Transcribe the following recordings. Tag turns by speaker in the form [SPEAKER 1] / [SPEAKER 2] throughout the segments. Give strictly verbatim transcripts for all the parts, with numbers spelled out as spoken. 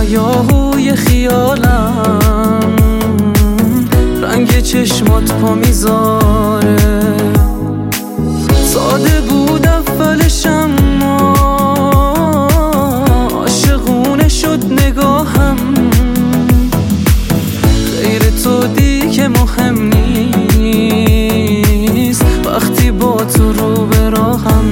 [SPEAKER 1] هیاهوی خیالم رنگ چشمات پا میذاره. ساده بود اولش اما عاشقونه شد نگاهم. غیر تو دیگه مهم نیست وقتی با تو رو به راهم.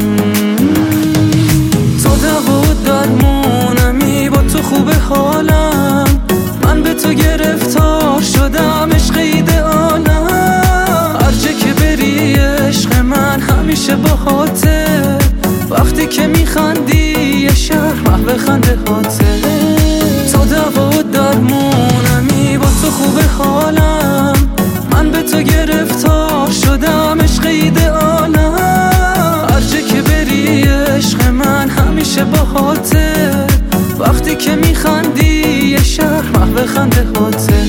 [SPEAKER 1] تو دوا و درمونمی، با تو خوبه حالم. من به تو گرفتار شدم، عشق ایدئالم. هر جا که بری عشق من همیشه باهاته. وقتی که میخندی یه شهر محو خنده هاته. تو دوا و درمونمی، با تو خوبه حالم. من به تو گرفتار شدم، عشق ایدئالم. هر جا که بری عشق من همیشه باهاته. وقتی که میخندی یه شهر محو خنده هاته.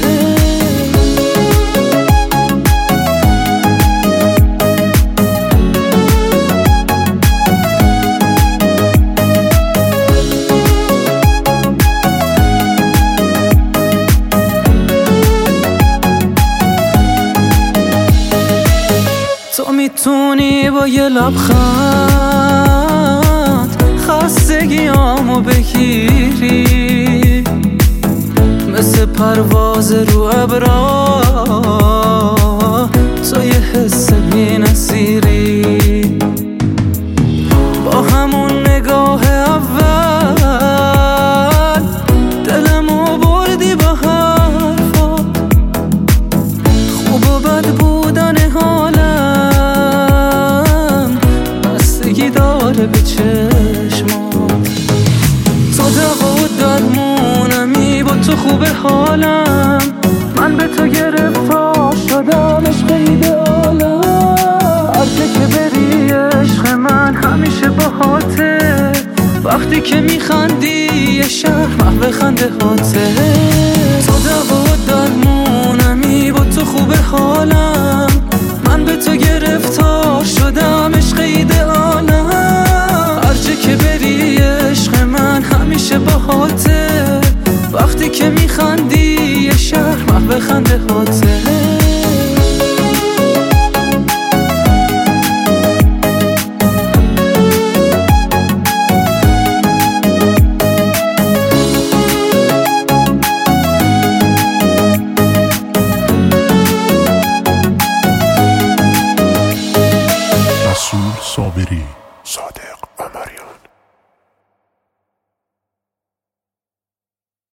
[SPEAKER 1] تو میتونی با یه لبخند خستگیامو بگیری، مثل پرواز رو ابرا تو یه حس بی‌نظیری. با همون نگاه اول دلمو بردی با حرفات. خوب و بد بودن حالم بستگی داره به چشمات. تو دوا و درمونمی، با تو خوبه حالم. من به تو گرفتار شدم، عشق ایدئالم. هر جا که بری عشق من همیشه باهاته. وقتی که میخندی یه شهر محو خنده هاته. تو دوا و درمونمی، با تو خوبه حالم. من به تو گرفتار شدم، عشق ایدئالم. هر جا که بری عشق من همیشه باهاته. وقتی که میخندی یه شهر محو خنده هاته.
[SPEAKER 2] رسول صابری صادق.